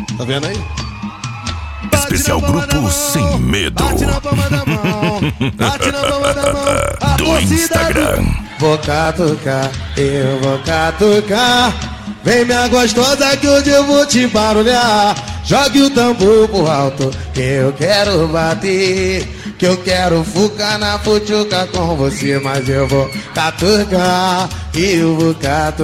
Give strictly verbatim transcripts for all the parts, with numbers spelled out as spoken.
Tá vendo aí? Especial Grupo Sem Medo. Bate na palma da mão, bate na palma da mão. A Do torcida Instagram. do... Vou catucar, eu vou catucar. Vem minha gostosa que hoje eu vou te barulhar. Jogue o tambor pro alto que eu quero bater. Que eu quero fucar na futuca com você. Mas eu vou catucar, eu vou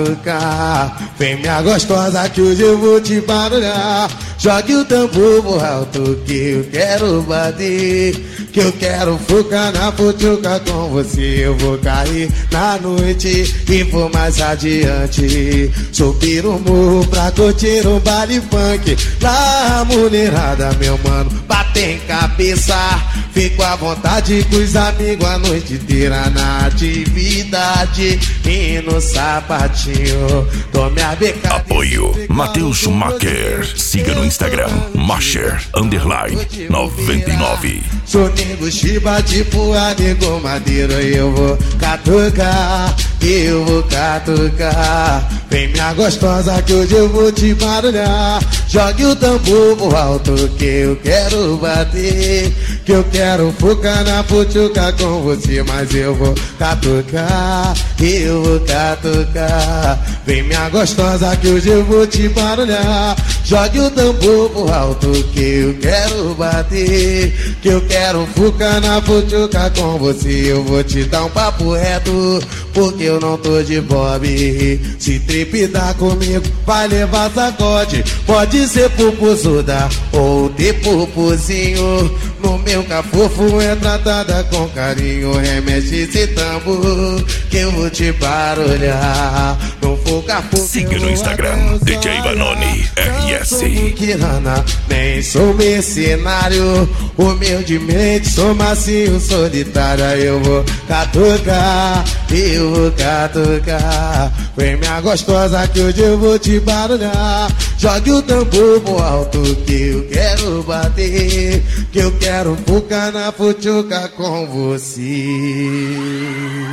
catucar. Vem minha gostosa que hoje eu vou te barulhar. Jogue o tambor pro alto que eu quero bater. Que eu quero fucar na futuca com você. Eu vou cair na noite e vou mais adiante. Subir o morro pra curtir um baile funk. Lá a mulherada, meu mano, bater em cabeça. Fico à vontade com os amigos a noite inteira na atividade. E no sapatinho, tome a becada. Apoio Matheus Schumacher. Siga no Instagram Macher Underline noventa e nove. Sou nego chiba tipo amigo madeira. Eu vou catucar, eu vou catucar. Vem minha gostosa que hoje eu vou te barulhar. Jogue o tambor pro alto que eu quero bater. Que eu quero focar na futuca com você. Mas eu vou catucar, eu vou catucar. Vem minha gostosa que hoje eu vou te barulhar. Jogue o tambor pro alto que eu quero bater. Que eu quero focar na futuca com você. Eu vou te dar um papo reto, porque eu não tô de bob. Se tripidar comigo vai levar sacode. Pode ser pupuzuda ou ter pupuzinho. No meu cafofo é tratada com carinho. Remexe esse tambor que eu vou te barulhar. Não for cafofo. Siga no Instagram D J Vanoni R S. Sou muquirana, nem sou mercenário. Humildemente sou macio, solitária. Eu vou catucar, eu vou catucar. Vem minha gostosa que hoje eu vou te barulhar. Jogue o tambor pro alto que eu quero bater. Que eu quero focar na futuca com você.